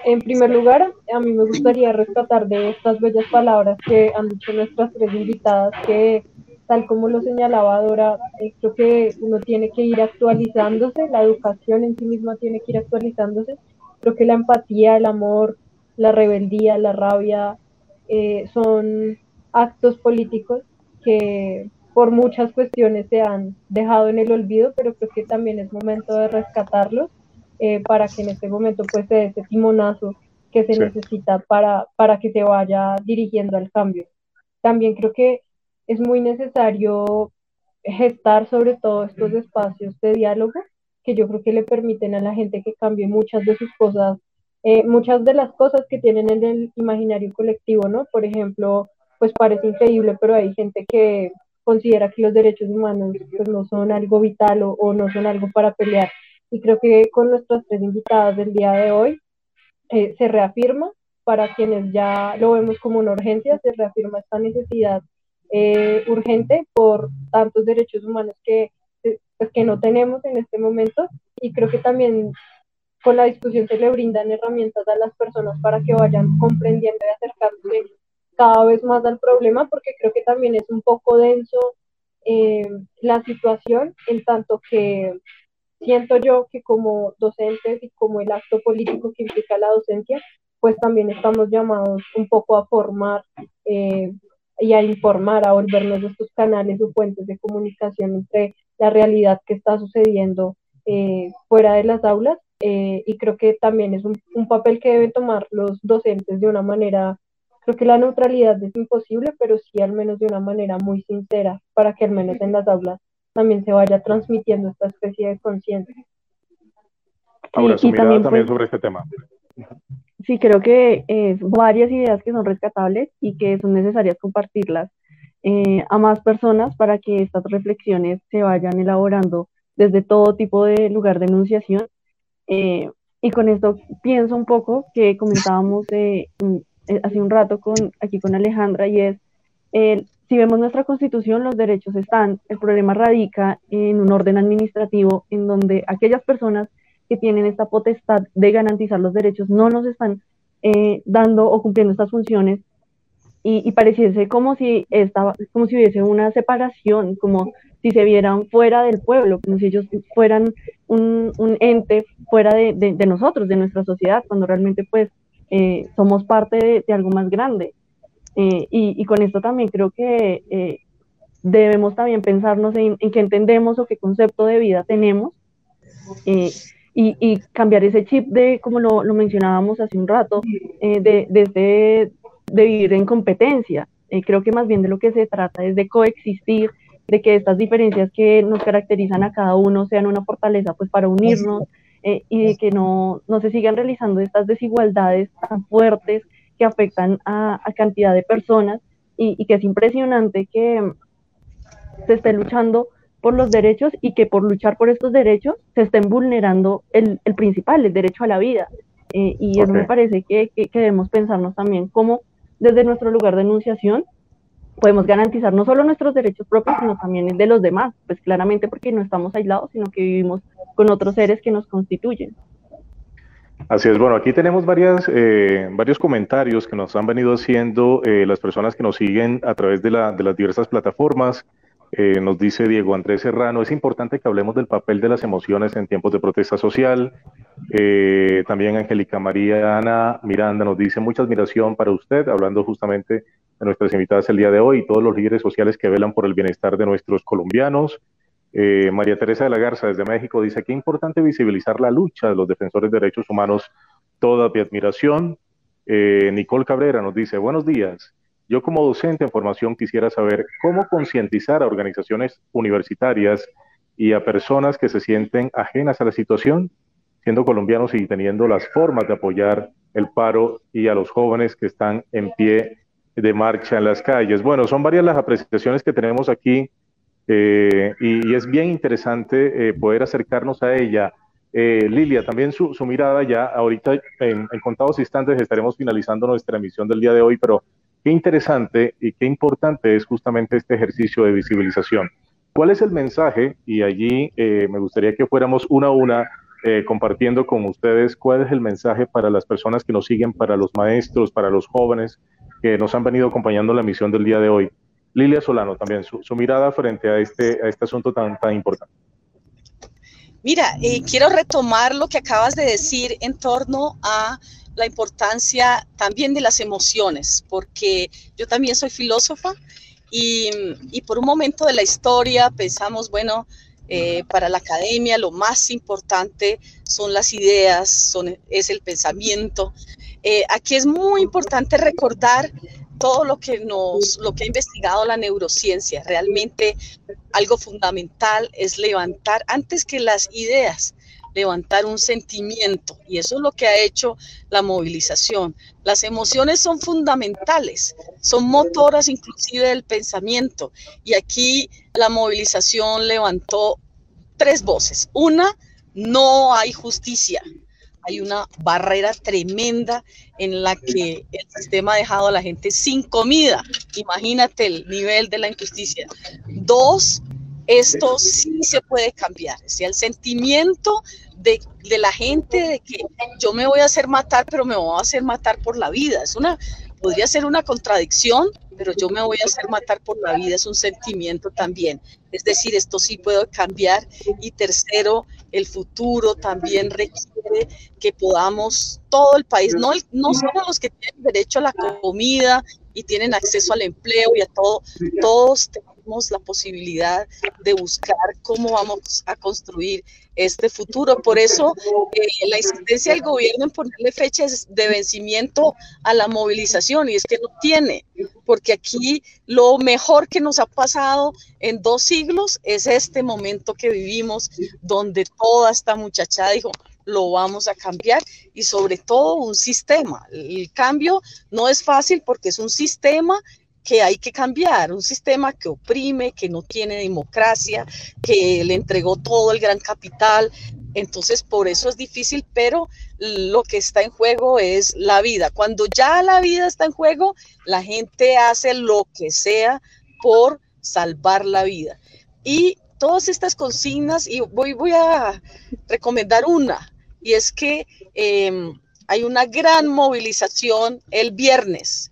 En primer lugar, a mí me gustaría rescatar de estas bellas palabras que han dicho nuestras tres invitadas, que tal como lo señalaba Dora, eh, creo que uno tiene que ir actualizándose, la educación en sí misma tiene que ir actualizándose. Creo que la empatía, el amor, la rebeldía, la rabia, eh, son actos políticos que por muchas cuestiones se han dejado en el olvido, pero creo que también es momento de rescatarlos eh, para que en este momento pues se dé ese timonazo que se sí. necesita para, para que se vaya dirigiendo al cambio. También creo que es muy necesario gestar sobre todo estos espacios de diálogo que yo creo que le permiten a la gente que cambie muchas de sus cosas, eh, muchas de las cosas que tienen en el imaginario colectivo, ¿no? Por ejemplo, pues parece increíble, pero hay gente que considera que los derechos humanos pues no son algo vital o, o no son algo para pelear. Y creo que con nuestras tres invitadas del día de hoy eh, se reafirma, para quienes ya lo vemos como una urgencia, se reafirma esta necesidad eh, urgente por tantos derechos humanos que, pues, que no tenemos en este momento, y creo que también con la discusión se le brindan herramientas a las personas para que vayan comprendiendo y acercándose cada vez más al problema, porque creo que también es un poco denso eh, la situación, en tanto que siento yo que como docentes y como el acto político que implica la docencia, pues también estamos llamados un poco a formar eh, y a informar, a volvernos estos canales o puentes de comunicación entre la realidad que está sucediendo eh, fuera de las aulas, eh, y creo que también es un, un papel que deben tomar los docentes de una manera. Creo que la neutralidad es imposible, pero sí al menos de una manera muy sincera, para que al menos en las aulas también se vaya transmitiendo esta especie de conciencia. Ahora, sí, su mirada también, también pues, sobre este tema. Sí, creo que es varias ideas que son rescatables y que son necesarias compartirlas eh, a más personas para que estas reflexiones se vayan elaborando desde todo tipo de lugar de enunciación. Eh, y con esto pienso un poco que comentábamos eh, hace un rato con, aquí con Alejandra, y es, eh, si vemos nuestra Constitución, los derechos están, el problema radica en un orden administrativo en donde aquellas personas que tienen esta potestad de garantizar los derechos no nos están eh, dando o cumpliendo estas funciones, y, y pareciese como si, esta, como si hubiese una separación, como si se vieran fuera del pueblo, como si ellos fueran un, un ente fuera de, de, de nosotros, de nuestra sociedad, cuando realmente pues eh, somos parte de, de algo más grande. Eh, y, y con esto también creo que eh, debemos también pensarnos en, en qué entendemos o qué concepto de vida tenemos, eh, y, y cambiar ese chip de, como lo, lo mencionábamos hace un rato, eh, de, de, de, de vivir en competencia. Eh, creo que más bien de lo que se trata es de coexistir, de que estas diferencias que nos caracterizan a cada uno sean una fortaleza pues para unirnos, eh, y de que no, no se sigan realizando estas desigualdades tan fuertes que afectan a, a cantidad de personas, y, y que es impresionante que se esté luchando por los derechos y que por luchar por estos derechos se estén vulnerando el, el principal, el derecho a la vida. Eh, y eso okay. me parece que, que, que debemos pensarnos también cómo desde nuestro lugar de enunciación podemos garantizar no solo nuestros derechos propios, sino también el de los demás, pues claramente porque no estamos aislados, sino que vivimos con otros seres que nos constituyen. Así es, bueno, aquí tenemos varias, eh, varios comentarios que nos han venido haciendo eh, las personas que nos siguen a través de, la, de las diversas plataformas. Eh, nos dice Diego Andrés Serrano, es importante que hablemos del papel de las emociones en tiempos de protesta social. Eh, también Angélica María Ana Miranda nos dice, mucha admiración para usted, hablando justamente de nuestras invitadas el día de hoy y todos los líderes sociales que velan por el bienestar de nuestros colombianos. Eh, María Teresa de la Garza desde México dice, qué importante visibilizar la lucha de los defensores de derechos humanos, toda mi admiración. Eh, Nicole Cabrera nos dice, buenos días. Yo como docente en formación quisiera saber cómo concientizar a organizaciones universitarias y a personas que se sienten ajenas a la situación, siendo colombianos y teniendo las formas de apoyar el paro, y a los jóvenes que están en pie de marcha en las calles. Bueno, son varias las apreciaciones que tenemos aquí, eh, y, y es bien interesante eh, poder acercarnos a ella. Eh, Lilia, también su, su mirada ya, ahorita en, en contados instantes estaremos finalizando nuestra emisión del día de hoy, pero qué interesante y qué importante es justamente este ejercicio de visibilización. ¿Cuál es el mensaje? Y allí eh, me gustaría que fuéramos una a una eh, compartiendo con ustedes cuál es el mensaje para las personas que nos siguen, para los maestros, para los jóvenes que nos han venido acompañando en la misión del día de hoy. Lilia Solano, también su, su mirada frente a este, a este asunto tan, tan importante. Mira, eh, quiero retomar lo que acabas de decir en torno a la importancia también de las emociones, porque yo también soy filósofa y, y por un momento de la historia pensamos, bueno, eh, para la academia lo más importante son las ideas, son, es el pensamiento. Eh, aquí es muy importante recordar todo lo que, nos, lo que ha investigado la neurociencia. Realmente algo fundamental es levantar, antes que las ideas, levantar un sentimiento, y eso es lo que ha hecho la movilización. Las emociones son fundamentales, son motoras inclusive del pensamiento, y aquí la movilización levantó tres voces. Una, no hay justicia. Hay una barrera tremenda en la que el sistema ha dejado a la gente sin comida. Imagínate el nivel de la injusticia. Dos, esto sí se puede cambiar. O sea, el sentimiento de, de la gente de que yo me voy a hacer matar, pero me voy a hacer matar por la vida. Es una, podría ser una contradicción, pero yo me voy a hacer matar por la vida, es un sentimiento también. Es decir, esto sí puede cambiar. Y tercero, el futuro también requiere que podamos, todo el país, no, el, no solo los que tienen derecho a la comida y tienen acceso al empleo y a todo, todos tenemos la posibilidad de buscar cómo vamos a construir este futuro. Por eso eh, la insistencia del gobierno en ponerle fechas de vencimiento a la movilización, y es que no tiene, porque aquí lo mejor que nos ha pasado en dos siglos es este momento que vivimos, donde toda esta muchachada dijo, lo vamos a cambiar, y sobre todo un sistema. El cambio no es fácil porque es un sistema que hay que cambiar, un sistema que oprime, que no tiene democracia, que le entregó todo el gran capital. Entonces por eso es difícil, pero lo que está en juego es la vida. Cuando ya la vida está en juego, la gente hace lo que sea por salvar la vida. Y todas estas consignas, y voy, voy a recomendar una, y es que eh, hay una gran movilización el viernes,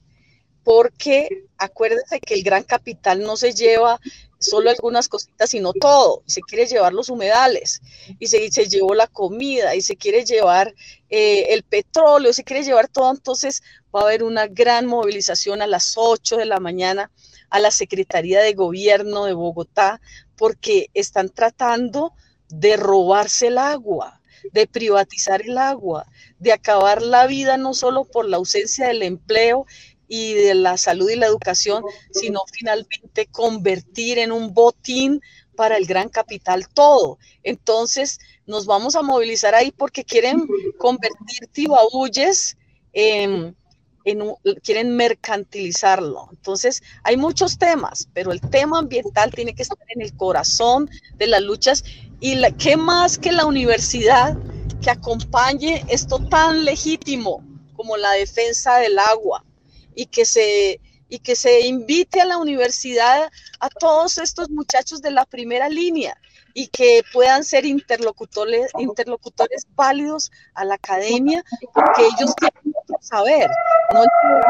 porque acuérdense que el gran capital no se lleva solo algunas cositas, sino todo. Se quiere llevar los humedales, y se, se llevó la comida, y se quiere llevar eh, el petróleo, se quiere llevar todo. Entonces va a haber una gran movilización a las ocho de la mañana a la Secretaría de Gobierno de Bogotá, porque están tratando de robarse el agua, de privatizar el agua, de acabar la vida no solo por la ausencia del empleo y de la salud y la educación, sino finalmente convertir en un botín para el gran capital todo. Entonces nos vamos a movilizar ahí porque quieren convertir Tibabuyes en, en un, quieren mercantilizarlo. Entonces hay muchos temas, pero el tema ambiental tiene que estar en el corazón de las luchas, y la, qué más que la universidad que acompañe esto tan legítimo como la defensa del agua, y que se y que se invite a la universidad a todos estos muchachos de la primera línea, y que puedan ser interlocutores, interlocutores válidos a la academia, porque ellos tienen que saber, no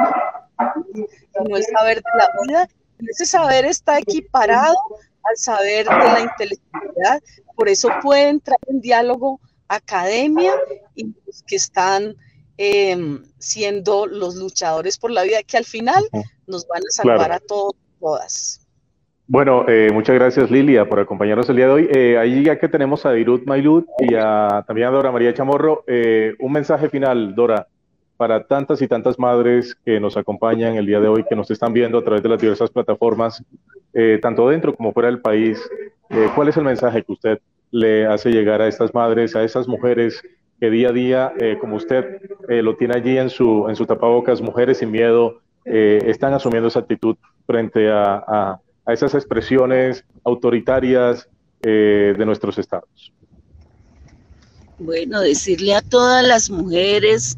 el, sino el saber de la vida, y ese saber está equiparado al saber de la intelectualidad. Por eso pueden entrar en diálogo academia y los que están eh, siendo los luchadores por la vida, que al final nos van a salvar claro. a todos, todas. Bueno, eh, muchas gracias Lilia por acompañarnos el día de hoy. Eh, ahí ya que tenemos a Dirut Mailud y a, también a Dora María Chamorro, eh, un mensaje final, Dora, para tantas y tantas madres que nos acompañan el día de hoy, que nos están viendo a través de las diversas plataformas, eh, tanto dentro como fuera del país. Eh, ¿Cuál es el mensaje que usted le hace llegar a estas madres, a esas mujeres que día a día, eh, como usted eh, lo tiene allí en su, en su tapabocas, Mujeres Sin Miedo, eh, están asumiendo esa actitud frente a, a, a esas expresiones autoritarias eh, de nuestros estados? Bueno, decirle a todas las mujeres,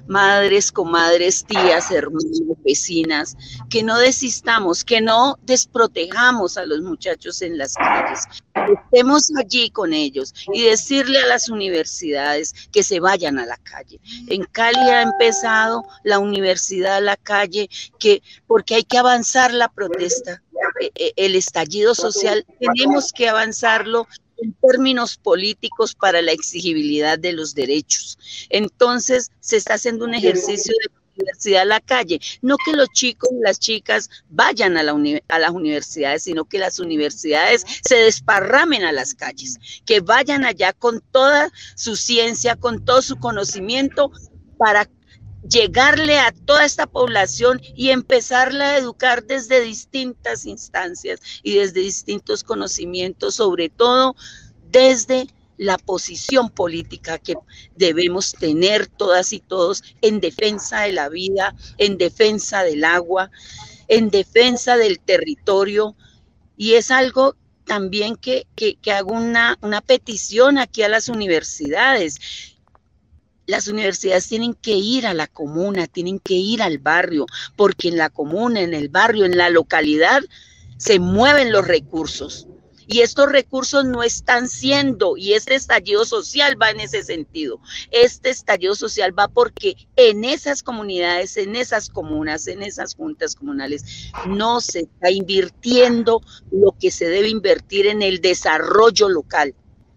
madres, comadres, tías, hermanas, vecinas, que no desistamos, que no desprotejamos a los muchachos en las calles, que estemos allí con ellos y decirle a las universidades que se vayan a la calle. En Cali ha empezado la universidad a la calle, que, porque hay que avanzar la protesta, el estallido social, tenemos que avanzarlo en términos políticos para la exigibilidad de los derechos. Entonces se está haciendo un ejercicio de universidad a la calle, no que los chicos y las chicas vayan a, la uni a las universidades, sino que las universidades se desparramen a las calles, que vayan allá con toda su ciencia, con todo su conocimiento, para llegarle a toda esta población y empezarla a educar desde distintas instancias y desde distintos conocimientos, sobre todo desde la posición política que debemos tener todas y todos en defensa de la vida, en defensa del agua, en defensa del territorio. Y es algo también que, que, que hago una, una petición aquí a las universidades. Las universidades tienen que ir a la comuna, tienen que ir al barrio, porque en la comuna, en el barrio, en la localidad, se mueven los recursos. Y estos recursos no están siendo, y este estallido social va en ese sentido. Este estallido social va porque en esas comunidades, en esas comunas, en esas juntas comunales, no se está invirtiendo lo que se debe invertir en el desarrollo local.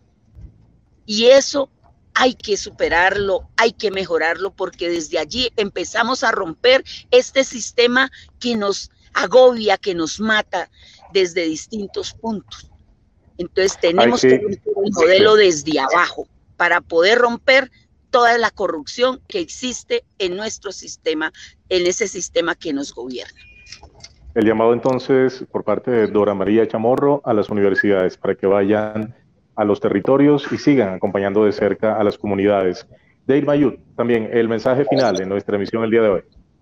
Y eso hay que superarlo, hay que mejorarlo, porque desde allí empezamos a romper este sistema que nos agobia, que nos mata desde distintos puntos. Entonces tenemos que romper el modelo desde abajo para poder romper toda la corrupción que existe en nuestro sistema, en ese sistema que nos gobierna. El llamado entonces por parte de Dora María Chamorro a las universidades para que vayan a los territorios y sigan acompañando de cerca a las comunidades. Dale Mayut, también el mensaje final en nuestra emisión el día de hoy.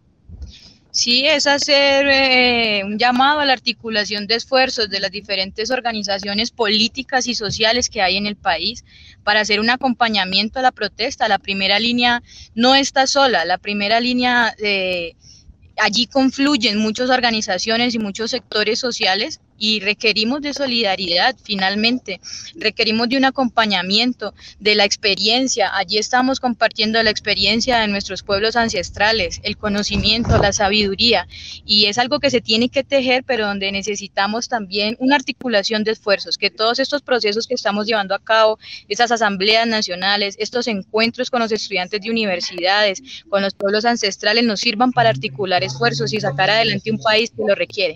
Sí, es hacer eh, un llamado a la articulación de esfuerzos de las diferentes organizaciones políticas y sociales que hay en el país para hacer un acompañamiento a la protesta. La primera línea no está sola, la primera línea, eh, allí confluyen muchas organizaciones y muchos sectores sociales, y requerimos de solidaridad, finalmente, requerimos de un acompañamiento, de la experiencia. Allí estamos compartiendo la experiencia de nuestros pueblos ancestrales, el conocimiento, la sabiduría, y es algo que se tiene que tejer, pero donde necesitamos también una articulación de esfuerzos, que todos estos procesos que estamos llevando a cabo, esas asambleas nacionales, estos encuentros con los estudiantes de universidades, con los pueblos ancestrales, nos sirvan para articular esfuerzos y sacar adelante un país que lo requiere.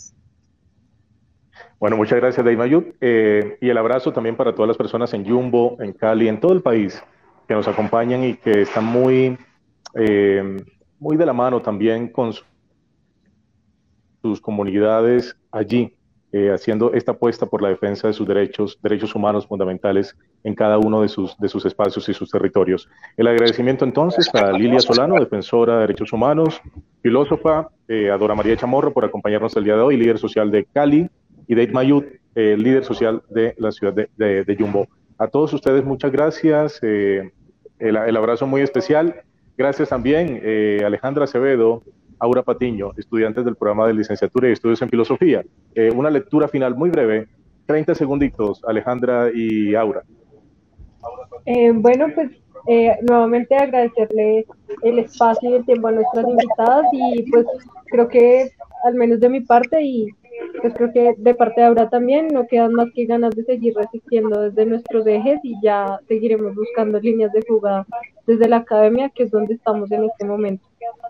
Bueno, muchas gracias, Dale Mayut, eh, y el abrazo también para todas las personas en Yumbo, en Cali, en todo el país, que nos acompañan y que están muy, eh, muy de la mano también con su, sus comunidades allí, eh, haciendo esta apuesta por la defensa de sus derechos, derechos humanos fundamentales en cada uno de sus, de sus espacios y sus territorios. El agradecimiento entonces a Lilia Solano, defensora de derechos humanos, filósofa, eh, a Dora María Chamorro por acompañarnos el día de hoy, líder social de Cali, y Dale Mayut, eh, líder social de la ciudad de, de, de Yumbo. A todos ustedes muchas gracias, eh, el, el abrazo muy especial. Gracias también eh, Alejandra Acevedo, Aura Patiño, estudiantes del programa de licenciatura y estudios en filosofía. Eh, una lectura final muy breve, treinta segunditos, Alejandra y Aura. Eh, bueno, pues eh, nuevamente agradecerle el espacio y el tiempo a nuestras invitadas, y pues creo que al menos de mi parte, y pues creo que de parte de Aura también, no quedan más que ganas de seguir resistiendo desde nuestros ejes, y ya seguiremos buscando líneas de fuga desde la academia, que es donde estamos en este momento.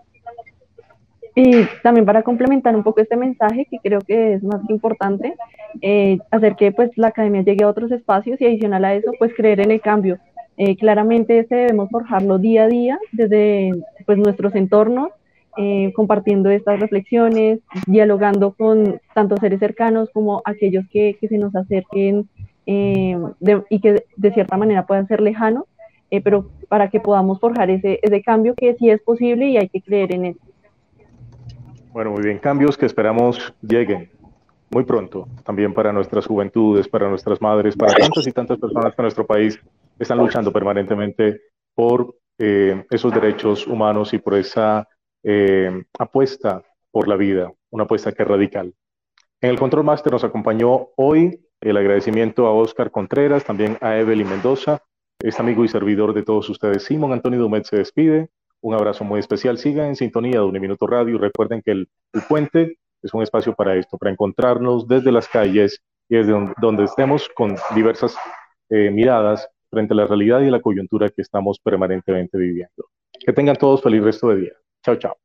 Y también para complementar un poco este mensaje, que creo que es más importante, eh, hacer que pues la academia llegue a otros espacios, y adicional a eso, pues creer en el cambio. Eh, claramente este debemos forjarlo día a día desde pues nuestros entornos, Eh, compartiendo estas reflexiones, dialogando con tanto seres cercanos como aquellos que, que se nos acerquen eh, de, y que de cierta manera puedan ser lejanos, eh, pero para que podamos forjar ese, ese cambio que sí es posible y hay que creer en él. Bueno, muy bien, cambios que esperamos lleguen muy pronto, también para nuestras juventudes, para nuestras madres, para tantas y tantas personas que en nuestro país están luchando permanentemente por eh, esos derechos humanos y por esa eh, apuesta por la vida, una apuesta que es radical. En el Control Master nos acompañó hoy el agradecimiento a Oscar Contreras, también a Evelyn Mendoza, este amigo y servidor de todos ustedes, Simón Antonio Dumet se despide. Un abrazo muy especial. Sigan en sintonía de Uniminuto Radio. Recuerden que el, el puente es un espacio para esto, para encontrarnos desde las calles y desde donde, donde estemos con diversas eh, miradas frente a la realidad y la coyuntura que estamos permanentemente viviendo. Que tengan todos feliz resto de día. Chao, chao.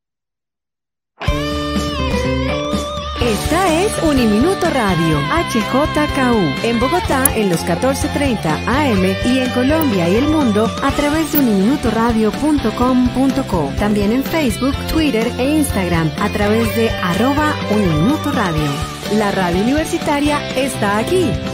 Esta es Uniminuto Radio, H J K U, en Bogotá en los catorce treinta A M y en Colombia y el mundo a través de uniminuto radio punto com punto co. También en Facebook, Twitter e Instagram a través de arroba Uniminuto Radio. La radio universitaria está aquí.